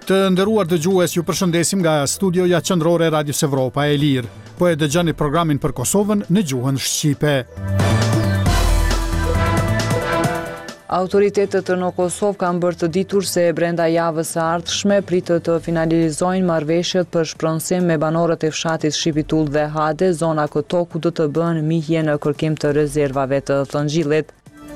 Të nderuar dëgjues, ju përshëndesim nga studioja qendrore e Radios Evropa e Lirë. Po e dëgjoni programin për Kosovën në gjuhën shqipe. Autoritetet në Kosovë kanë bërë të ditur se brenda javës së ardhshme pritet të finalizojnë marrëveshjet për shpronësim me banorët e fshatit Shqipitull dhe Hade, zona këto ku do të bëhen mihje në kërkim të rezervave të Thëngjillit.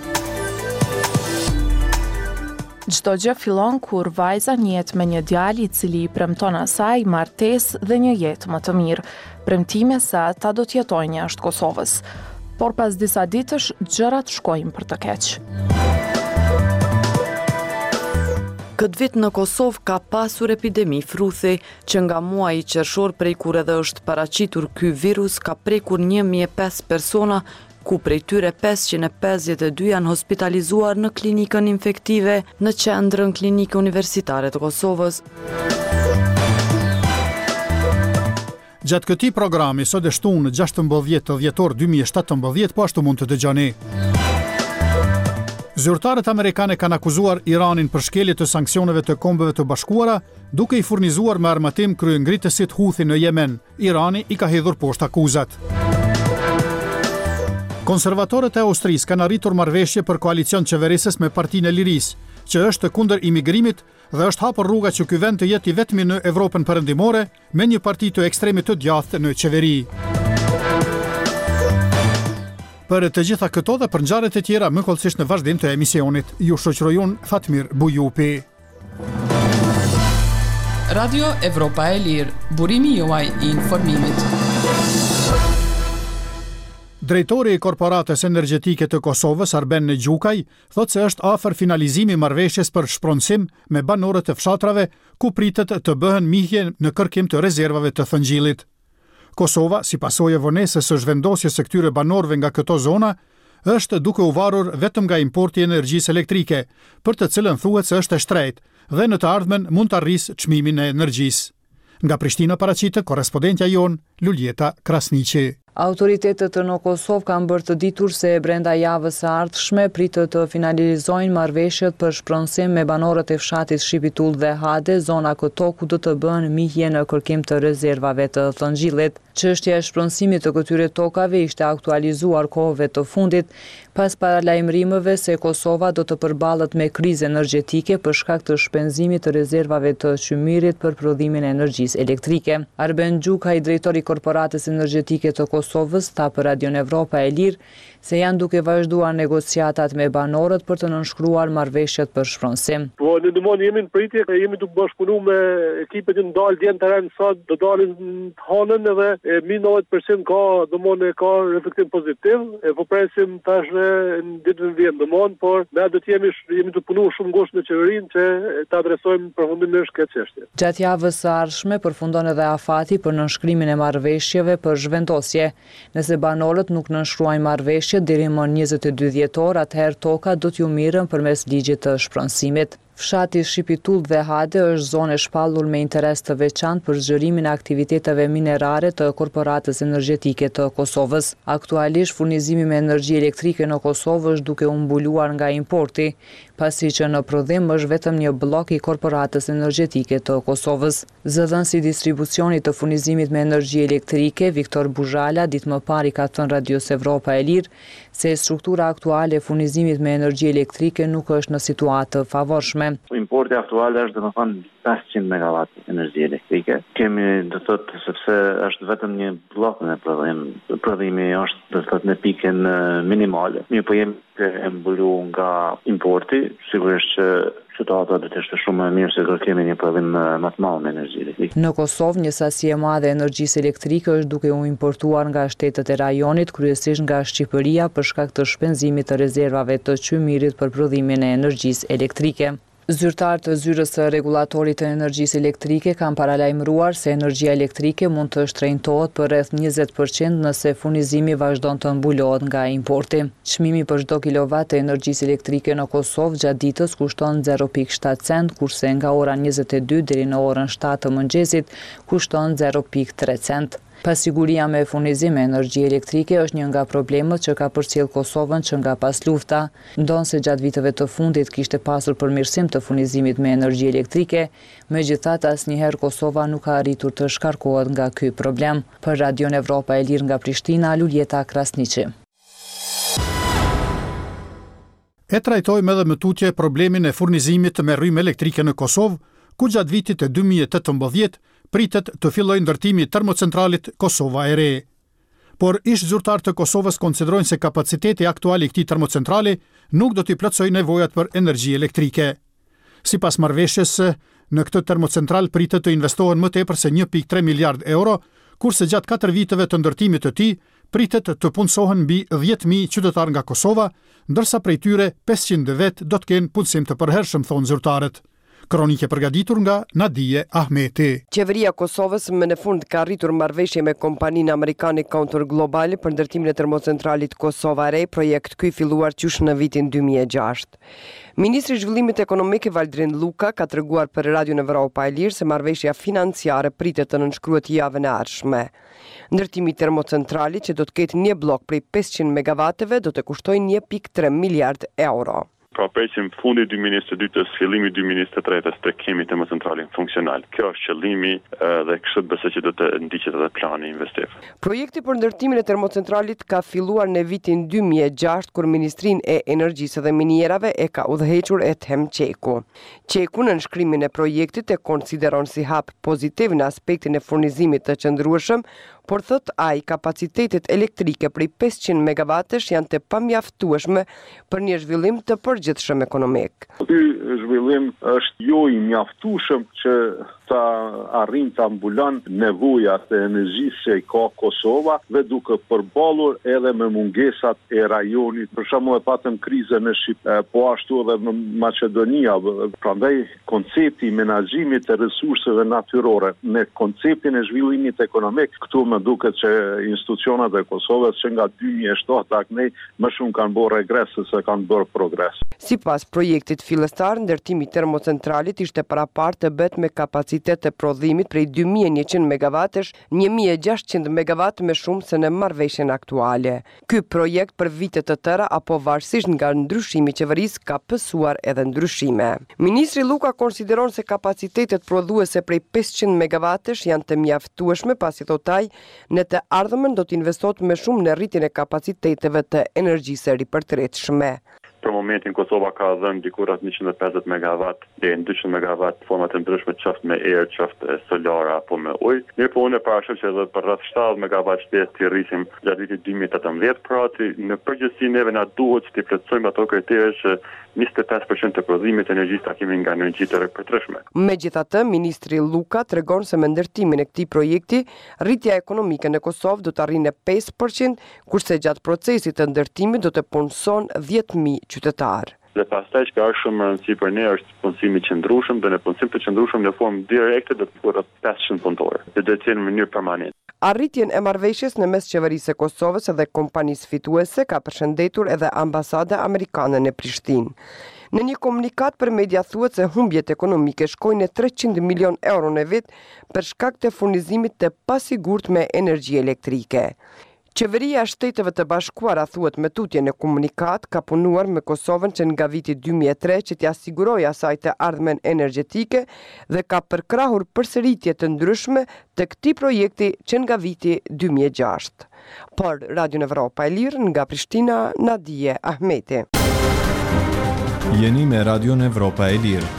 Çdo gjë fillon kur vajza njihet me një djalë i cili i premton asaj martesë dhe një jetë më të mirë. Premtime se ata do të jetojnë jashtë Kosovës. Por pas disa ditësh gjërat shkojnë për të keq. Këtë vit në Kosovë ka pasur epidemi fruthi, që nga muaji qershor prej kur edhe është paraqitur ky virus ka prekur 1.500 persona, ku prej tyre 552 janë hospitalizuar në klinikën infektive në qendrën klinike universitare të Kosovës. Gjatë këtij programi sot e shtunë 16 dhjetor 2017, po ashtu mund të dëgjoni. Zyrtarët amerikanë kanë akuzuar Iranin për shkelje të sanksioneve të Kombeve të Bashkuara, duke i furnizuar me armatim kryengritësit Houthi në Yemen. Irani i ka hedhur poshtë akuzat. Konservatorët e Austrisë kanë arritur marrëveshje për koalicion qeverisës me Partinë e Lirisë, që është kundër imigrimit dhe është hapur rruga që ky vend të jetë i vetmi në Evropën perëndimore me një parti të ekstremit të djathtë në qeveri. Për të gjitha këto dhe për ngjarjet e tjera më kollësisht në vazhdim të emisionit, ju shoqëroj unë Fatmir Bujupi. Radio Evropa e Lirë, burimi juaj i informimit. Drejtori i Korporatës Energjetike të Kosovës, Arben Gjukaj, thotë se është afër finalizimi marrëveshjes për shpronësim me banorët e fshatrave, ku pritet të bëhen mihje në kërkim të rezervave të Thëngjillit. Kosova, si pasojë e vonesës së zhvendosjes së këtyre banorëve nga këto zona, është duke u varur vetëm nga importi i energjisë elektrike, për të cilën thuhet se është e shtrenjtë dhe në të ardhmen mund të arrisë çmimin e energjisë. Nga Prishtina paraqitet korrespondentja jon Luljeta Krasniqi. Autoritetet në Kosovë kanë bërë të ditur se brenda javës së ardhshme pritet të finalizojnë marrëveshjet për shpronësim me banorët e fshatit Shqipitull dhe Hade, zona këto ku do të bëhen mihje në kërkim të rezervave të Thëngjillit. Çështja e shpronësimit të këtyre tokave ishte aktualizuar kohëve të fundit pas paralajmërimeve se Kosova do të përballet me krizë energjetike për shkak të shpenzimit të rezervave të qymirit për prodhimin e energjisë elektrike. Arben Gjukaj, drejtori i Korporatës Energjetike të Kosovës, tha për Radion Evropa e Lirë se janë duke vazhduar negociatat me banorët për të nënshkruar marrëveshjet për shpronësim. Po në domon jemi në pritje, jemi duke bashkëpunuar me ekipet që ndal djen terren sot, do dalin të hanën edhe mi 90% ka reflektim pozitiv, e po presim tash në ditën e vjen domon, por ne do të jemi të punojmë shumë ngushtë me qeverinë që ta adresojmë përfundimisht këtë çështje. Gjatë javës së ardhshme përfundon edhe afati për nënshkrimin e marrëveshjeve për zhvendosje. Nëse banorët nuk nënshkruajnë marrëveshje deri më 22 dhjetor, atëherë toka do t'ju mirën përmes ligjit të shpronësimit. Fshati Shqipitull dhe Hade është zonë e shpallur me interes të veçantë për zgjerimin e aktiviteteve minerare të Korporatës Energjetike të Kosovës. Aktualisht furnizimi me energji elektrike në Kosovë është duke u mbuluar nga importi, pasi që në prodhim është vetëm një blok i Korporatës Energjetike të Kosovës. Zëdhënësi i distribucionit të furnizimit me energji elektrike, Viktor Buzhala, ditë më parë ka thënë Radios Evropa e Lirë se struktura aktuale e furnizimit me energji elektrike nuk është në situatë favorshme. Importi aktual është domethënë 500 MW energji elektrike. Kemi do thotë sepse është vetëm një blok në prodhim. Prodhimi është do thotë në pikën minimale. Mirë, po jemi e mbuluar nga importi, sigurisht që situata do të ishte shumë më mirë se do kemi një prodhim më të madh me energji elektrike. Në Kosovë një sasi e madhe e energjisë elektrike është duke u importuar nga shtetet e rajonit, kryesisht nga Shqipëria për shkak të shpenzimit të rezervave të qymirit për prodhimin e energjisë elektrike. Zyrtarët e zyrës së rregullatorit të energjisë elektrike kanë paralajmëruar se energjia elektrike mund të shtrenjtohet për rreth 20% nëse furnizimi vazhdon të mbulohet nga importi. Çmimi për çdo kilovat të energjisë elektrike në Kosovë gjatë ditës kushton 0.7 cent, kurse nga ora 22 deri në orën 7 të mëngjesit kushton 0.3 cent. Pasiguria me furnizim e energji elektrike është një nga problemet që ka përcjell Kosovën që nga pas lufta, ndonse gjatë viteve të fundit kishte pasur përmirësim të furnizimit me energji elektrike, megjithatë asnjëherë Kosova nuk ka arritur të shkarkohet nga ky problem. Për Radion Evropa e Lirë nga Prishtina, Luljeta Krasniqi. E trajtojmë edhe më tutje problemin e furnizimit me rrymë elektrike në Kosovë, ku gjatë vitit e 2018 pritet të fillojë ndërtimi i termocentralit Kosova e Re. Por ish zyrtar të Kosovës konsiderojnë se kapaciteti aktual i këtij termocentrali nuk do t'i plotësojë nevojat për energji elektrike. Sipas marrëveshjes, në këtë termocentral pritet të investohen më tepër se 1.3 miliard euro, kurse gjatë 4 viteve të ndërtimit të tij pritet të punësohen mbi 10.000 qytetar nga Kosova, ndërsa prej tyre 500 vet do të kenë punësim të përhershëm, thonë zyrtarët. Kronike përgatitur nga Nadije Ahmeti. Qeveria e Kosovës më në fund ka arritur marrëveshje me kompaninë amerikane Counter Global për ndërtimin e termocentralit Kosova Re, projekt ky filluar qysh në vitin 2006. Ministri i Zhvillimit Ekonomik Valdrin Luka ka treguar për Radion Evropa e Lirë se marrëveshja financiare pritet të nënshkruhet javën e ardhshme. Ndërtimi i termocentralit, që do të ketë një blok prej 500 megavateve, do të kushtojë 1.3 miliard euro. Pra presim fundi 2022-s, fillimi 2023-s të kemi termocentralin funksional. Kjo është qëllimi dhe kështu besoj që do të ndiqet edhe plani investiv. Projekti për ndërtimin e termocentralit ka filluar në vitin 2006 kur Ministrinë e Energjisë dhe Minierave e ka udhëhequr Ethem Qeku. Qeku në nënshkrimin e projektit e konsideron si hap pozitiv në aspektin e furnizimit të qëndrueshëm, por thot ai kapacitetet elektrike prej 500 megavatesh janë të pamjaftueshme për një zhvillim të përgjithshëm ekonomik. Ky zhvillim është jo i mjaftueshëm që ta arrijë të ambulon nevojat e energjisë që ka Kosova dhe duke përballur edhe me mungesat e rajonit. Për shembull e patëm krizën në Shqipëri, po ashtu edhe në Maqedonia. Prandaj koncepti i menaxhimit të resurseve natyrore me konceptin e zhvillimit ekonomik, këtu më duket që institucionet e Kosovës që nga 2007 taknej më shumë kanë bërë regres se kanë bërë progres. Sipas projektit fillestar, ndërtimi i termocentralit ishte parapartë të bëhet me kapacitet të prodhimit prej 2100 megavatesh, 1600 megavat më shumë se në marrëveshjen aktuale. Ky projekt për vite të tëra apo varësisht nga ndryshimi i qeverisë ka pësuar edhe ndryshime. Ministri Luka konsideron se kapacitetet prodhuese prej 500 megavatesh janë të mjaftueshme, pasi thotaj në të ardhmen do të investohet më shumë në rritjen e kapaciteteve të energjisë ripërtëreshme. Për momentin Kosova ka dhënë diku rreth 150 megawatt deri në 200 megawatt forma të ndryshme, qoftë me erë, qoftë solar apo me ujë. Mirë, po unë parashoj që edhe për rreth 70 megawatt shtesë të rrisim gjatë vitit 2018, pra në përgjithësi neve na duhet të plotësojmë ato kritere që 25% të prodhimit të energjisë ta kemi nga energji të ripërtëreshme. Megjithatë, ministri Luka tregon se me ndërtimin e këtij projekti, rritja ekonomike në Kosovë do të arrijë në 5%, kurse gjatë procesit të ndërtimit do të punëson 10.000 qytetar. Dhe pastaj që ka është shumë rëndësi për ne është punësimi i qëndrueshëm, dhe në punësim të qëndrueshëm në formë direkte do të ketë 500 punëtorë, dhe do të jenë në mënyrë permanente. Arritjen e marrëveshjes në mes qeverisë së Kosovës dhe kompanisë fituese ka përshëndetur edhe ambasada amerikane në Prishtinë. Në një komunikat për media thuhet se humbjet ekonomike shkojnë në 300 milion euro në vit për shkak të furnizimit të pasigurt me energji elektrike. Qeveria e Shteteve të Bashkuara, thuhet me tutje në komunikat, ka punuar me Kosovën që nga viti 2003 që t'i sigurojë asaj të ardhmen energjetike dhe ka përkrahur përsëritje të ndryshme të këtij projekti që nga viti 2006. Por Radion Evropa e Lirë nga Prishtina, Nadije Ahmeti. Jeni me Radion Evropa e Lirë.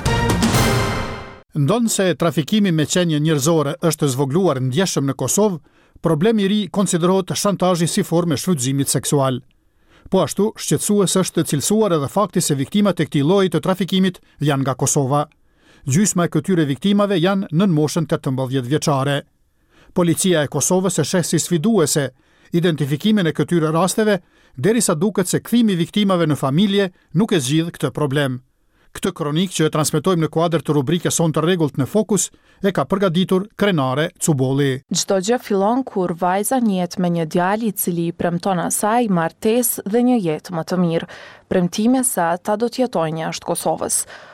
Ndonë se trafikimi me qenje njerëzore është zvogluar ndjeshëm në Kosovë, problemi i ri konsiderohet shantazhi si formë e shfrytëzimit seksual. Po ashtu, shqetësues është cilësuar edhe fakti se viktimat e këtij lloji të trafikimit janë nga Kosova. Gjysma e këtyre viktimave janë nën moshën 18 vjeçare. Policia e Kosovës e sheh si sfiduese identifikimin e këtyre rasteve, derisa duket se kthimi i viktimave në familje nuk e zgjidh këtë problem. Këtë kronik që e transmetojmë në kuadër të rubrikës Son të rregullt në Fokus e ka përgatitur Krenare Cubolli. Çdo gjë fillon kur vajza njihet me një djalë i cili i premton asaj martesë dhe një jetë më të mirë. Premtimi se ata do të jetojnë jashtë Kosovës.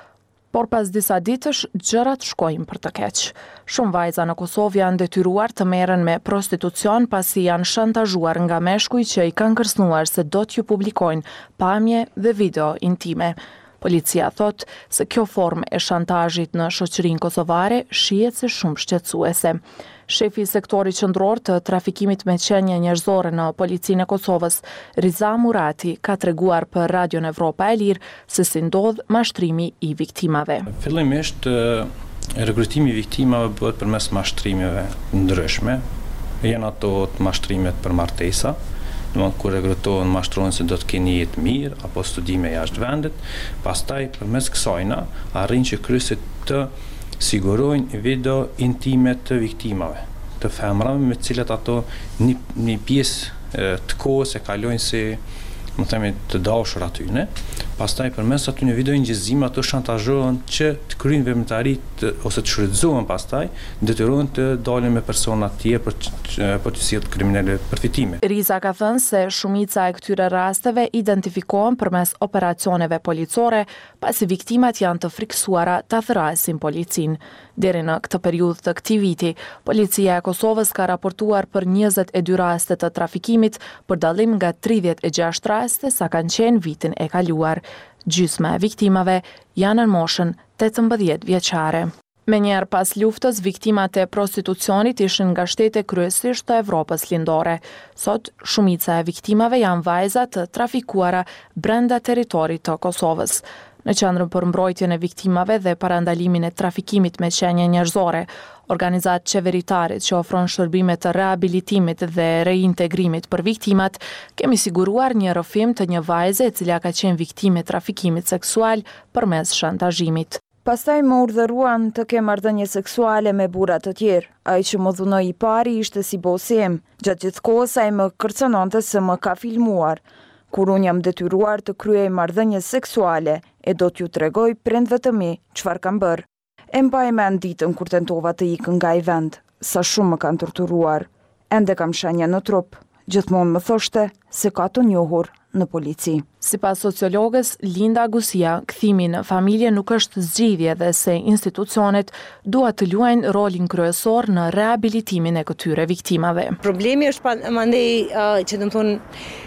Por pas disa ditësh, gjërat shkojnë për të keq. Shumë vajza në Kosovë janë detyruar të merren me prostitucion pasi janë shantazhuar nga meshkuj që i kanë kërcënuar se do t'ju publikojnë pamje dhe video intime. Policia thot se kjo formë e shantazhit në shoqërinë kosovare shihet si shumë shqetësuese. Shefi i sektorit qendror të trafikimit me qenie njerëzore në Policinë e Kosovës, Riza Murati, ka treguar për Radion Evropa e Lirë se si ndodh mashtrimi i viktimave. Fillimisht rekrutimi i viktimave bëhet përmes mashtrimeve ndryshme. Janë ato mashtrimet për martesa, kur rekrutohen mashtrohen se do të keni jetë mirë apo studime jashtë vendit, pastaj përmes kësajna arrin që kryesit të sigurojnë video intime të viktimave, të femrave me cilat ato një pjesë të kohës e kalojnë si më themi të dashur atyne, pastaj përmes atyne video ngjizime ato shantazhohen që të kryejnë veprimtari ose të shfrytëzohen pastaj, detyrohen të dalin me persona të tjerë për të sjellë kriminale përfitime. Riza ka thënë se shumica e këtyre rasteve identifikohen përmes operacioneve policore, pasi viktimat janë të friksuara ta thrasin policinë. Deri në këtë periudhë të këtij viti, Policia e Kosovës ka raportuar për 22 raste të trafikimit, për dallim nga 36 raste sa kanë qenë vitin e kaluar. Gjysma e viktimave janë në moshën 18 vjeçare. Menjëherë pas luftës, viktimat e prostitucionit ishin nga shtete kryesisht të Evropës lindore. Sot, shumica e viktimave janë vajza të trafikuara brenda territorit të Kosovës. Në qendrën për mbrojtjen e viktimave dhe parandalimin e trafikimit me qenie njerëzore, organizatë qeveritare që ofron shërbime të rehabilitimit dhe reintegrimit për viktimat, kemi siguruar një rrëfim të një vajze e cila ka qenë viktime trafikimit seksual përmes shantazhimit. Pastaj më urdhëruan të kem marrëdhënie seksuale me burra të tjerë. Ai që më dhunoi i pari ishte si bosi im. Gjatë gjithë kohës ai më kërcënonte se më ka filmuar. Kur unë jam detyruar të kryej marrëdhënie seksuale, e do t'ju tregoj prindve të mi çfarë kam bërë. E mbaj mend ditën kur tentova të ikë nga ai vend, sa shumë më kanë torturuar. Ende kam shenja në trup. Gjithmonë më thoshte se ka të njohur në polici. Sipas sociologës Linda Gusia, kthimi në familje nuk është zgjidhje dhe se institucionet duhet të luajnë rolin kryesor në rehabilitimin e këtyre viktimave. Problemi është mandej që do të thonë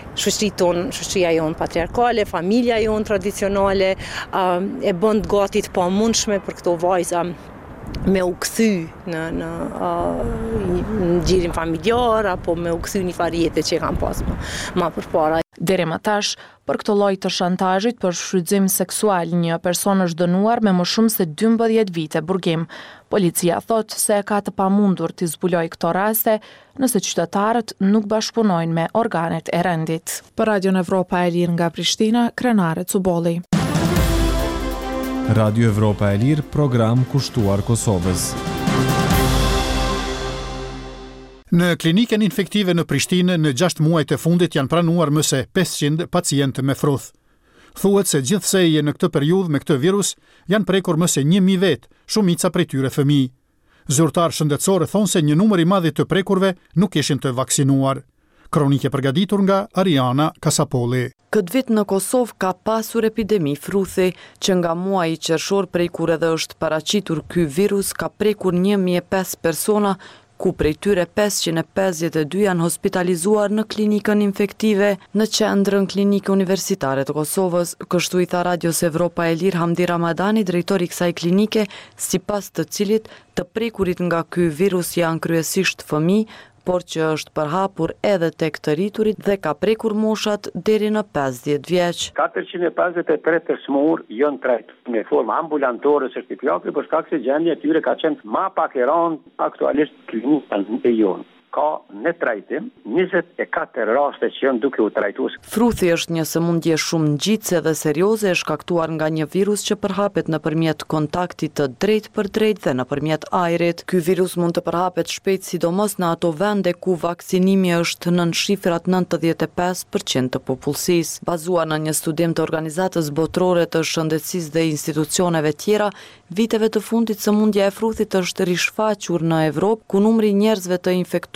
shoqëria jonë patriarkale, familja jonë tradicionale e bën gati të pamundshme për këto vajza me u kthy në gjirin familjar apo me u kthy një farë jete që kanë pas më përpara. Deri më tash, për këtë lloj të shantazhit për shfrytëzim seksual, një person është dënuar me më shumë se 12 vite burgim. Policia thot se ka të pamundur të zbulojë këto raste nëse qytetarët nuk bashkëpunojnë me organet e rendit. Për Radion Evropa e Lirë nga Prishtina, Krenare Cubolli. Radio Evropa e Lirë, program kushtuar Kosovës. Në klinikën infektive në Prishtinë, në 6 muajt e fundit janë pranuar më se 500 pacientë me fruth. Thuhet se gjithsej në këtë periudhë me këtë virus janë prekur më se 1000 vetë, shumica prej tyre fëmijë. Zyrtarë shëndetësore thonë se një numër i madh të prekurve nuk ishin të vaksinuar. Kronike përgatitur nga Ariana Kasapolli. Këtë vit në Kosovë ka pasur epidemi fruthi, që nga muaji qershor prej kur edhe është paraqitur ky virus ka prekur 1005 persona, ku prej tyre 552 janë hospitalizuar në klinikën infektive në qendrën klinike universitare të Kosovës. Kështu i tha Radios Evropa e Lirë Hamdi Ramadani, drejtori i kësaj klinike, sipas të cilit të prekurit nga ky virus janë kryesisht fëmijë, por që është përhapur edhe tek të rriturit dhe ka prekur moshat deri në 50 vjeç. 453 persumur janë trajtuar në formë ambulantore sertifikate për shkak se gjendja e tyre ka qenë më pak e rëndë aktualisht klinikën e jonë. Ka në trajtim 24 raste që janë duke u trajtuar. Fruthi është një sëmundje shumë ngjitse dhe serioze e shkaktuar nga një virus që përhapet nëpërmjet kontaktit të drejtë për drejtë dhe nëpërmjet ajrit. Ky virus mund të përhapet shpejt sidomos në ato vende ku vaksinimi është nën shifrat 95% të popullsisë. Bazuar në një studim të organizatës botërore të shëndetësisë dhe institucioneve tjera, viteve të fundit sëmundja e fruthit është rishfaqur në Evropë, ku numri i njerëzve të infektuar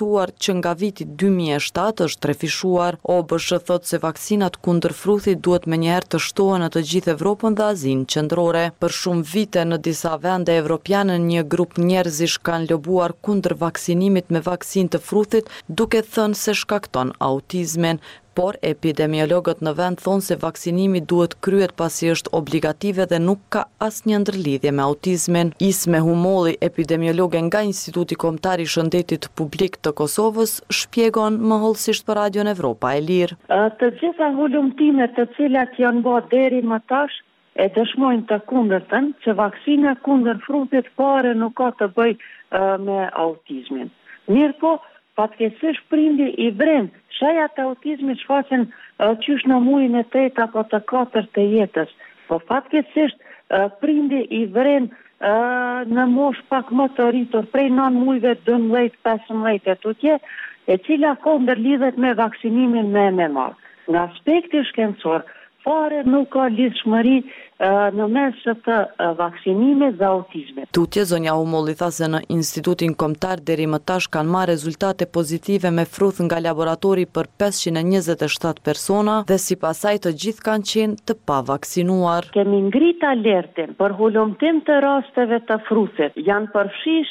raportuar që nga viti 2007 është trefishuar. OBSH thot se vaksinat kundër fruthit duhet menjëherë të shtohen në të gjithë Evropën dhe Azinë qendrore. Për shumë vite në disa vende evropiane një grup njerëzish kanë lobuar kundër vaksinimit me vaksinë të fruthit, duke thënë se shkakton autizmin. Por epidemiologët në vend thonë se vaksinimi duhet kryhet pasi është obligative dhe nuk ka asnjë ndërlidhje me autizmin. Isme Humolli, epidemiologe nga Instituti Kombëtar i Shëndetit Publik të Kosovës, shpjegon më hollësisht për Radion Evropa e Lirë. Të gjitha hulumtimet të cilat janë bërë deri më tash e dëshmojnë të kundërtën që vaksina kundër frutit fare nuk ka të bëjë me autizmin. Mirë po, fatkeqësisht prindi i vren shajat e autizmit shfaqen qysh në muajin e 8 apo të 4 të jetës. Po fatkeqësisht prindi i vren në mosh pak më të rritur, prej 9 muajve 12-15 e tutje, e cila ko ndërlidhet me vaksinimin me MMA. Nga aspekti shkencor, fare nuk ka lidhshmëri në mes të vaksinimit dhe autizmit. Tutje, zonja Humolli tha se në Institutin Kombëtar deri më tash kanë marrë rezultate pozitive me fruth nga laboratori për 527 persona dhe sipas saj të gjithë kanë qenë të pavaksinuar. Kemi ngrit alertin për hulumtim të rasteve të fruthit. Janë përfshi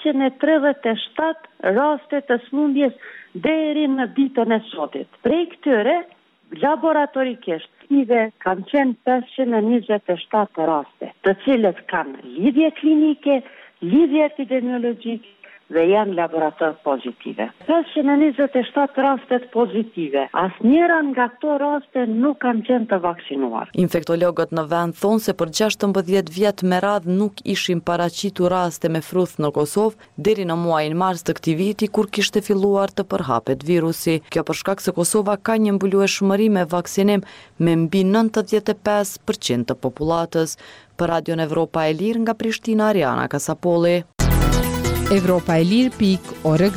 737 raste të smundjes deri në ditën e sotit. Prej këtyre, laboratorikisht kanë qenë 527 raste, të cilët kanë lidhje klinike, lidhje epidemiologjike dhe janë laborator pozitive. 527 rastet pozitive. Asnjëra nga këto raste nuk kanë qenë të vaksinuar. Infektologët në vend thonë se për 16 vjet me radhë nuk ishin paraqitur raste me fruth në Kosovë deri në muajin mars të këtij viti kur kishte filluar të përhapet virusi. Kjo për shkak se Kosova ka një mbulueshmëri me vaksinim me mbi 95% të popullatës. Për Radion Evropa e Lirë nga Prishtina, Ariana Kasapolli. Evropaelir.org.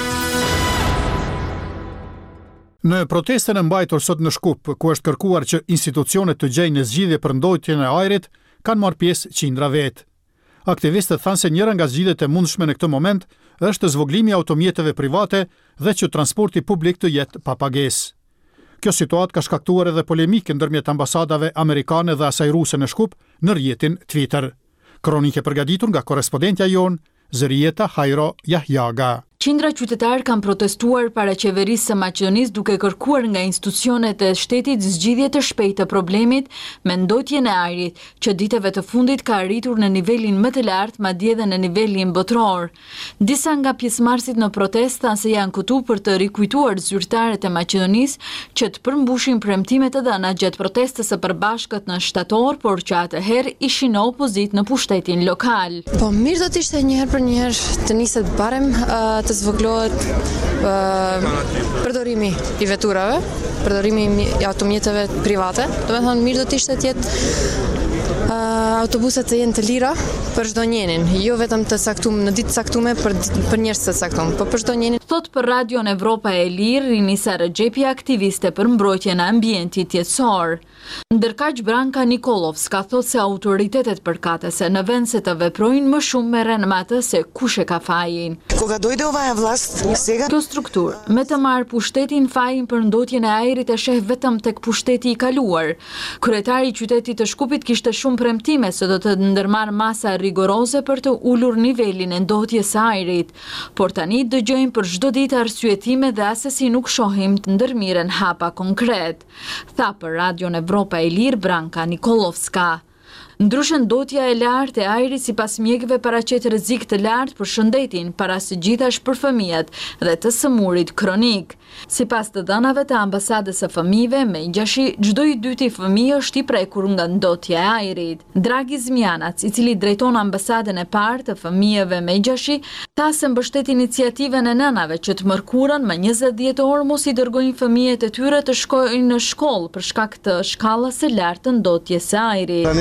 Në protestën e mbajtur sot në Shkup, ku është kërkuar që institucionet të gjejnë në zgjidhje për ndoqjen e ajrit, kanë marrë pjesë qindra vetë. Aktivistët thanë se njëra nga zgjidhjet e mundshme në këtë moment është zvoglimi i automjeteve private dhe që transporti publik të jetë pa pagesë. Kjo situatë ka shkaktuar edhe polemikë ndërmjet ambasadave amerikane dhe asaj ruse në Shkup në rrjetin Twitter. Kronike përgatitur nga korrespondentja jon Zërieta Hajro Jahjaga. Qindra qytetarë kanë protestuar para qeverisë së Maqedonisë duke kërkuar nga institucionet e shtetit zgjidhje të shpejtë të problemit me ndotjen e ajrit, që ditëve të fundit ka arritur në nivelin më të lartë, madje edhe në nivelin botror. Disa nga pjesëmarrësit në protestë thanë se janë këtu për të rikujtuar zyrtarët e Maqedonisë që të përmbushin premtimet e dhëna gjatë protestës së përbashkët në shtator, por që atëherë ishin në opozitë në pushtetin lokal. Po mirë do të ishte një herë për një herë të niset barem të zvoglohet përdorimi i veturave, përdorimi i automjeteve private. Do të thonë mirë do të ishte të jetë autobuset të jenë të lira për çdo njërin, jo vetëm të caktuar në ditë caktuar për njerëz të caktuar, por për çdo njërin. Thot për Radion Evropa e Lirë, Rinisa Rexhepi, aktiviste për mbrojtjen e ambientit jetësor. Ndërkaq Branka Nikolovska thot se autoritetet përkatëse në vend se të veprojnë më shumë merren me atë se kush e ka fajin. Kjo strukturë me të marrë pushtetin fajin për ndotjen e ajrit e sheh vetëm tek pushteti i kaluar. Kryetari i qytetit të Shkupit kishte shumë premtime se do të ndërmarrë masa rigoroze për të ulur nivelin e ndotjes së ajrit, por tani dëgjojmë për çdo ditë arsyetime dhe asesi nuk shohim të ndërmiren hapa konkret, tha për Radion Evropa e Lirë Branka Nikolovska. Ndryshe ndotja e lartë e ajrit sipas mjekëve paraqet rrezik të lartë për shëndetin, para së gjithash për fëmijët dhe të sëmurit kronik. Sipas të dhënave të ambasadës së fëmijëve, me ngjashi çdo i dyti fëmijë është i prekur nga ndotja e ajrit. Dragi Zmianac, i cili drejton ambasadën e parë të fëmijëve me ngjashi, tha se mbështet iniciativën e nënave që të mërkurën më 20 dhjetor mos i dërgojnë fëmijët e tyre të shkojnë në shkollë për shkak të shkallës së lartë të ndotjes së ajrit.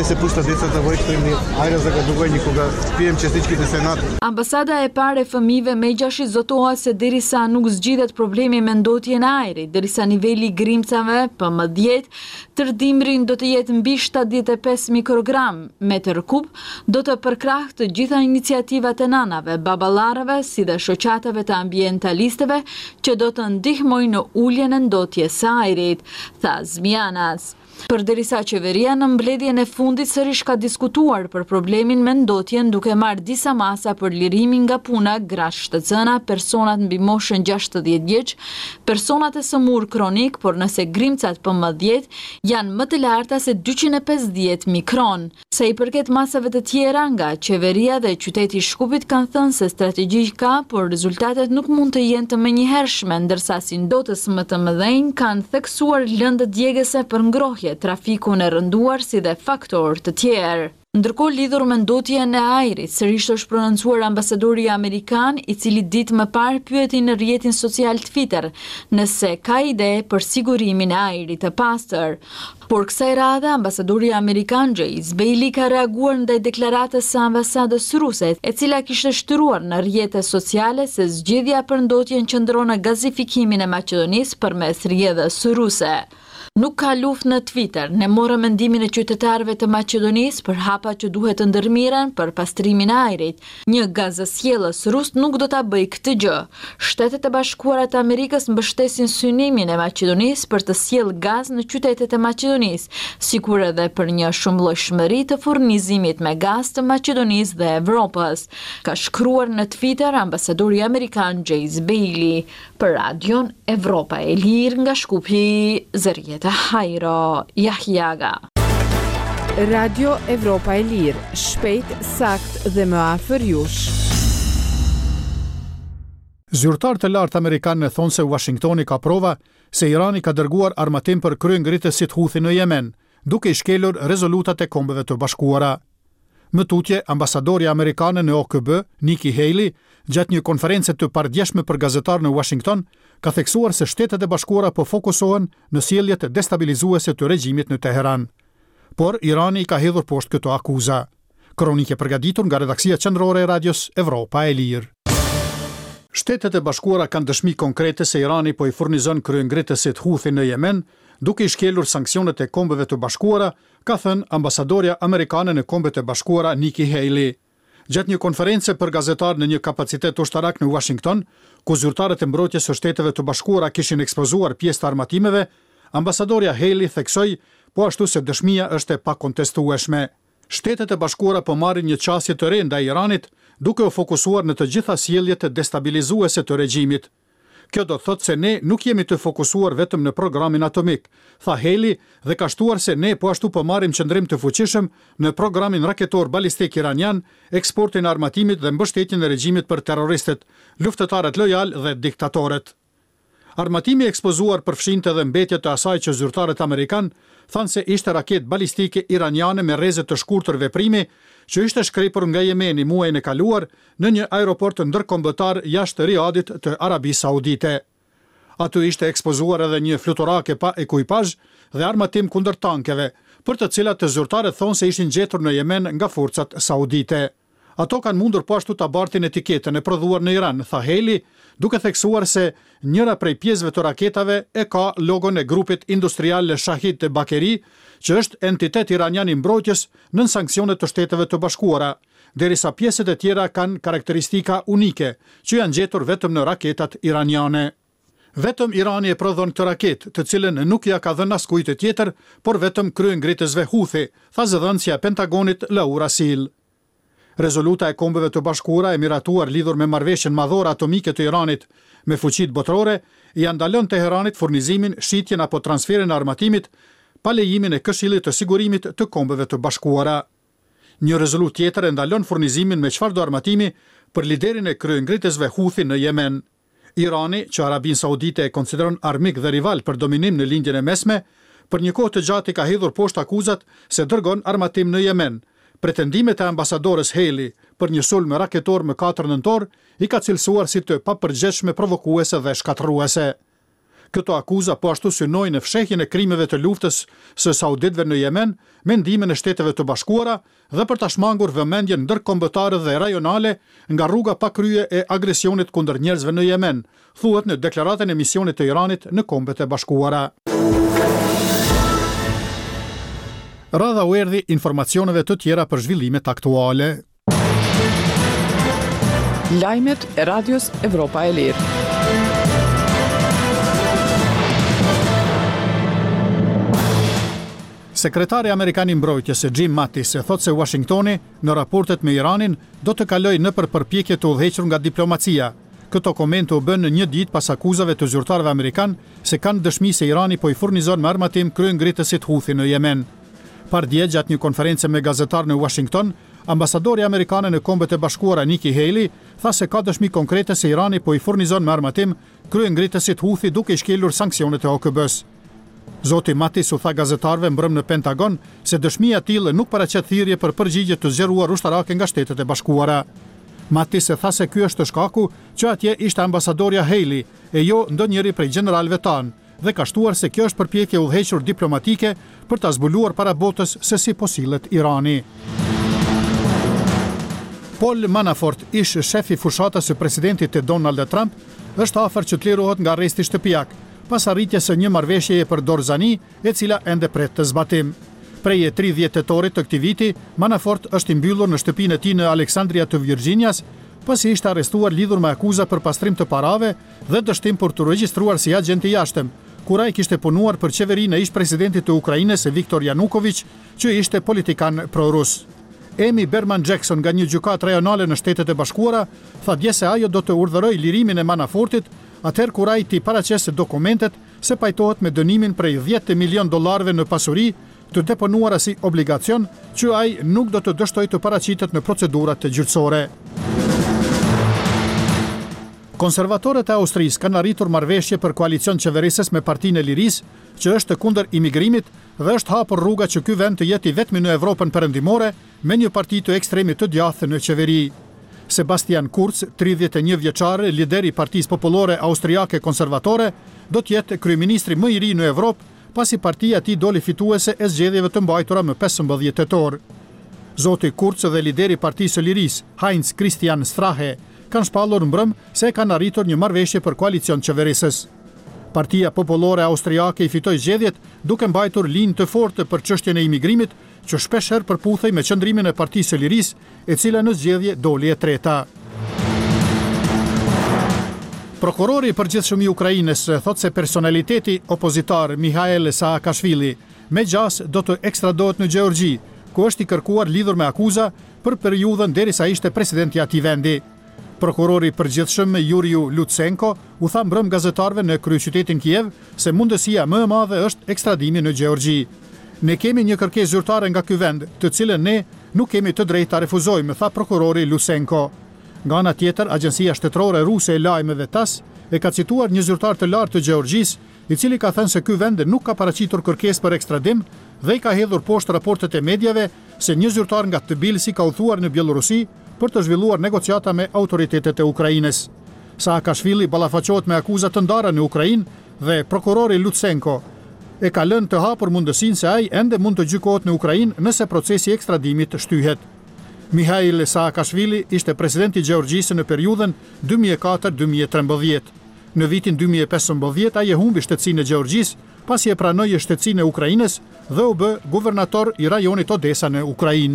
Здесь это войсковые аэрозага дугой никога пием частичките се над. Ambasada e parë e fëmijëve me gjashi zotohet se derisa nuk zgjidhet problemi me ndotjen e ajrit, derisa niveli i grimcave PM10 tër dimrin do të jetë mbi 75 mikrogram metër kub, do të përkrah të gjitha iniciativat e nanave, baballarëve si dhe shoqatave të ambientalistëve që do të ndihmojnë në uljen e ndotjes së ajrit, tha Zmianas. Përderisa qeveria në mbledhjen e fundit sërish ka diskutuar për problemin me ndotjen duke marrë disa masa për lirimin nga puna grash shtetësëna, personat mbi moshën 60 vjeç, personat e sëmur kronik, por nëse grimcat PM10 janë më të larta se 250 mikron. Sa i përket masave të tjera, nga qeveria dhe qyteti i Shkupit kanë thënë se strategji ka, por rezultatet nuk mund të jenë të menjëhershme, ndërsa si ndotës më të mëdhenj kanë theksuar lëndë djegëse për ngrohje, trafikun e rënduar si dhe faktor të tjerë. Ndërkohë lidhur me ndotjen e ajrit, sërish është prononcuar ambasadori amerikan, i cili ditë më parë pyeti në rrjetin social Twitter nëse ka ide për sigurimin e ajrit të pastër. Por kësaj radhe, ambasadori amerikan James Bailey ka reaguar ndaj deklaratës së ambasadës ruse, e cila kishte shtyruar në rrjetet sociale se zgjedhja për ndotjen qëndron në gazifikimin e Maqedonisë përmes rrjedhës ruse. Nuk ka luftë në Twitter, ne morëm mendimin e qytetarëve të Maqedonisë për hapa që duhet të ndërmiren për pastrimin e ajrit. Një gazasjellës rus nuk do ta bëjë këtë gjë. Shtetet e Bashkuara të Amerikës mbështesin synimin e Maqedonisë për të sjellë gaz në qytetet e Maqedonisë, sikur edhe për një shumëllojshmëri të furnizimit me gaz të Maqedonisë dhe Evropës, ka shkruar në Twitter ambasadori amerikan James Bailey për Radion Evropa e Lirë nga Shkupi, Zërjet Hajro Jahjaga. Radio Evropa e Lirë, shpejt, sakt dhe më afër jush. Zyrtarë të lartë amerikanë thonë se Washingtoni ka prova se Irani ka dërguar armatim për kryengritësit Houthi në Yemen, duke i shkelur rezolutat e Kombeve të Bashkuara. Më tutje, ambasadori amerikanë në OKB, Nikki Haley, gjatë një konferencë të pardjeshme për gazetarë në Washington, ka theksuar se Shtetet e Bashkuara po fokusohen në sjelljet destabilizuese të regjimit në Teheran. Por Irani ka hedhur poshtë këto akuza. Kronike përgatitur nga redaksia qendrore e Radios Evropa e Lirë. Shtetet e Bashkuara kanë dëshmi konkrete se Irani po i furnizon kryengritësit Houthi në Yemen, duke i shkelur sanksionet e Kombeve të Bashkuara, ka thënë ambasadorja amerikane në Kombet e Bashkuara Nikki Haley. Gjatë një konferencë për gazetarë në një kapacitet ushtarak në Washington, ku zyrtarët e mbrojtjes së Shteteve të Bashkuara kishin ekspozuar pjesë të armatimeve, ambasadorja Haley theksoi po ashtu se dëshmia është e pakontestueshme. Shtetet e Bashkuara po marrin një qasje të re ndaj Iranit, duke u fokusuar në të gjitha sjelljet destabilizuese të regjimit. Kjo do të thotë se ne nuk jemi të fokusuar vetëm në programin atomik, tha Haley, dhe ka shtuar se ne po ashtu po marrim qëndrim të fuqishëm në programin raketor balistik iranian, eksportin e armatimit dhe mbështetjen e regjimit për terroristët, luftëtarët lojal dhe diktatorët. Armatimi ekspozuar përfshinte dhe mbetjet të asaj që zyrtarët amerikan thanë se ishte raket balistike iraniane me rrezet të shkurtër veprimi që ishte shkrepur nga Jemeni muajin e kaluar në një aeroport ndërkombëtar jashtë Riadit të Arabisë Saudite. Aty ishte ekspozuar edhe një fluturake pa ekuipazh dhe armatim kundër tankeve, për të cilat të zyrtarët thonë se ishin gjetur në Yemen nga forcat saudite. Ato kanë mundur po ashtu ta bartin etiketën e prodhuar në Iran, tha Haley, duke theksuar se njëra prej pjesëve të raketave e ka logon e grupit industrial Shahid të Bakeri, që është entitet iranian i mbrojtjes nën sanksionet të Shteteve të Bashkuara, derisa pjesët e tjera kanë karakteristika unike, që janë gjetur vetëm në raketat iraniane. Vetëm Irani e prodhon këtë raketë, të cilën nuk ja ka dhënë askujt tjetër, por vetëm kryengritësve Houthi, tha zëdhënësja e Pentagonit Laura Sil. Rezoluta e Kombeve të Bashkuara e miratuar lidhur me marrëveshjen madhore atomike të Iranit me fuqitë botërore i ndalon Teheranit furnizimin, shitjen apo transferin e armatimit pa lejimin e Këshillit të Sigurimit të Kombeve të Bashkuara. Një rezolutë tjetër e ndalon furnizimin me çfarëdo armatimi për liderin e kryengritësve Houthi në Yemen. Irani, që Arabinë Saudite e konsideron armik dhe rival për dominim në lindjen e mesme, për një kohë të gjatë ka hedhur poshtë akuzat se dërgon armatim në Yemen. Pretendimet e ambasadores Haley për një sulm raketor më 4 nëntor i ka cilësuar si të papërgjeshme, provokuese dhe shkatërruese. Këto akuza po ashtu synojnë në fshehjen e krimeve të luftës së sauditëve në Yemen, me ndihmën e Shteteve të Bashkuara dhe për ta shmangur vëmendjen ndërkombëtare dhe rajonale nga rruga pa krye e agresionit kundër njerëzve në Yemen, thuhet në deklaratën e misionit të Iranit në Kombet e Bashkuara. Radha u erdhi informacioneve të tjera për zhvillimet aktuale. Lajmet e Radios Evropa e Lirë. Sekretari Amerikan i Mbrojtjes Jim Mattis e thot se Washingtoni në raportet me Iranin do të kalojë nëpër përpjekje të udhëhequr nga diplomacia. Këto komente u bën në një ditë pas akuzave të zyrtarëve amerikan se kanë dëshmi se Irani po i furnizon me armatim kryengritësit Houthi në Yemen. Pardje gjatë një konferencë me gazetar në Washington, ambasadori amerikane në Kombet e Bashkuara Nikki Haley tha se ka dëshmi konkrete se Irani po i furnizon me armatim kryengritësit Houthi duke i shkelur sanksionet e OKB-s. Zoti Mattis u tha gazetarëve mbrëm në Pentagon se dëshmia e tillë nuk paraqet thirrje për përgjigje të zgjeruar ushtarake nga Shtetet e Bashkuara. Mattis e tha se ky është shkaku që atje ishte ambasadorja Haley e jo ndonjëri prej gjeneralëve tanë, dhe ka shtuar se kjo është përpjekje udhëhequr diplomatike për ta zbuluar para botës se si po sillet Irani. Paul Manafort, ish shefi fushatës së presidentit të Donald Trump, është afër që të lirohet nga arresti shtëpiak, pas arritjes së një marrëveshjeje për dorëzani, e cila ende pret të zbatim. Prej 30 tetorit të këtij viti, Manafort është i mbyllur në shtëpinë e tij në Alexandria të Virginias, pasi ishte arrestuar lidhur me akuza për pastrim të parave dhe dështim për të regjistruar si agent i jashtëm, kur ai kishte punuar për qeverinë e ish-presidentit të Ukrainës Viktor Yanukovych, që ishte politikan pro-rus. Amy Berman Jackson nga një gjykatë rajonale në Shtetet e Bashkuara tha dje se ajo do të urdhërojë lirimin e Manafortit, atëherë kur ai t'i paraqesë dokumentet se pajtohet me dënimin prej 10 milion dollarëve në pasuri të deponuara si obligacion që ai nuk do të dështojë të paraqitet në procedurat të gjyqësore. Konservatorët e Austrisë kanë arritur marrëveshje për koalicion qeverisës me Partinë e Lirisë, që është kundër imigrimit dhe është hapur rruga që ky vend të jetë i vetmi në Evropën perëndimore me një parti të ekstremit të djathtë në qeveri. Sebastian Kurz, 31 vjeçar, lider i Partisë Popullore Austriake Konservatore, do të jetë kryeministri më i ri në Evropë, pasi partia e tij doli fituese e zgjedhjeve të mbajtura më 15 tetor. Zoti Kurz dhe lideri i Partisë së Lirisë, Heinz Christian Strache, kanë shpallur mbrëm se kanë arritur një marrëveshje për koalicion qeverisës. Partia Popullore Austriake i fitoi zgjedhjet duke mbajtur linjë të fortë për çështjen e imigrimit, që shpeshherë përputhej me qëndrimin e Partisë së Lirisë, e cila në zgjedhje doli e treta. Prokurori i përgjithshëm i Ukrainës thot se personaliteti opozitar Mikhail Saakashvili me gjas do të ekstradohet në Gjeorgji, ku është i kërkuar lidhur me akuza për periudhën derisa ishte presidenti i atij vendi. Prokurori i përgjithshëm Yuriu Lutsenko u tha mbrëm gazetarëve në kryeqytetin Kiev se mundësia më e madhe është ekstradimi në Gjeorgji. Ne kemi një kërkesë zyrtare nga ky vend, të cilën ne nuk kemi të drejtë ta refuzojmë, tha prokurori Lutsenko. Nga ana tjetër, Agjencia Shtetërore Ruse e Lajmeve TASS e ka cituar një zyrtar të lartë të Gjeorgjisë, i cili ka thënë se ky vend nuk ka paraqitur kërkesë për ekstradim dhe i ka hedhur poshtë raportet e medjave se një zyrtar nga Tbilisi ka udhëtuar në Bielorusi për të zhvilluar negociata me autoritetet e Ukrainës. Saakashvili ballafaqohet me akuza të ndara në Ukrainë dhe prokurori Lutsenko e ka lënë të hapur mundësinë se ai ende mund të gjykohet në Ukrainë nëse procesi i ekstradimit shtyhet. Mikhail Saakashvili ishte presidenti i Gjeorgjisë në periudhën 2004-2013. Në vitin 2015 ai e humbi shtetësinë e Gjeorgjisë pasi e pranoi shtetësinë e Ukrainës dhe u bë guvernator i rajonit Odesa në Ukrainë.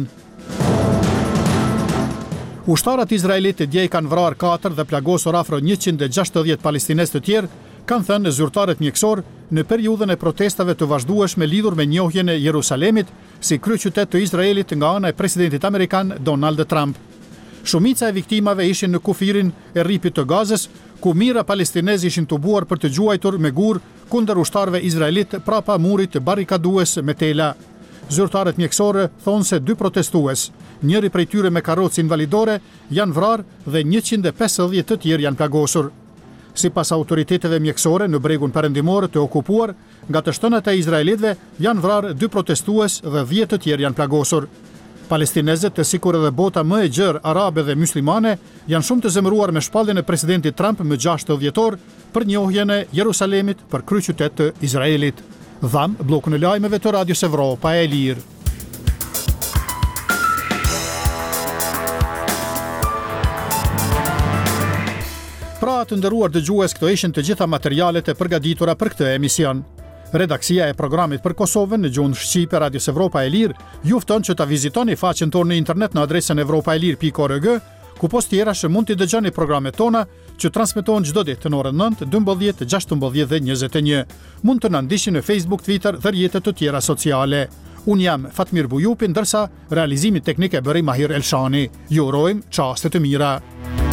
Ushtarët izraelitë dje kanë vrarë 4 dhe plagosur afro 160 palestinesë të tjerë, kanë thënë zyrtarët mjekësor në periudhën e protestave të vazhdueshme lidhur me njohjen e Jerusalemit si kryeqytet të Izraelit nga ana e presidentit amerikan Donald Trump. Shumica e viktimave ishin në kufirin e rripit të Gazës, ku mijëra palestinezë ishin tubuar për të gjuajtur me gur kundër ushtarëve izraelit prapa murit barrikadues me tela. Zyrtarët mjekësorë thonë se 2 protestues, njëri prej tyre me karrocë invalidore, janë vrarë dhe 150 të tjerë janë plagosur. Sipas autoriteteve mjekësore në bregun perëndimor të okupuar, nga të shtënat e izraelitëve janë vrarë 2 protestues dhe 10 të tjerë janë plagosur. Palestinezët, të sikur edhe bota më e gjerë arabe dhe muslimane, janë shumë të zemëruar me shpalljen e presidentit Trump më 6 dhjetor për njohjen e Jerusalemit për kryeqytet të Izraelit. Dham bllokun e lajmeve të Radios Evropa e Lirë. Pra të nderuar dëgjues, këto ishin të gjitha materialet e përgatitura për këtë emision. Redaksia e programit për Kosovën në gjuhën shqipe Radios Evropa e Lirë ju fton që ta vizitoni faqen tonë në internet në adresën evropaelir.org, ku post tjera që mund të dëgjoni programet tona që transmetohen çdo ditë në orën 9, 12, 16 dhe 21. Mund të na ndiqni në Facebook, Twitter dhe rrjetet të tjera sociale. Unë jam Fatmir Bujupi, ndërsa realizimi teknik e bëri Mahir Elshani. Ju urojmë çaste të mira.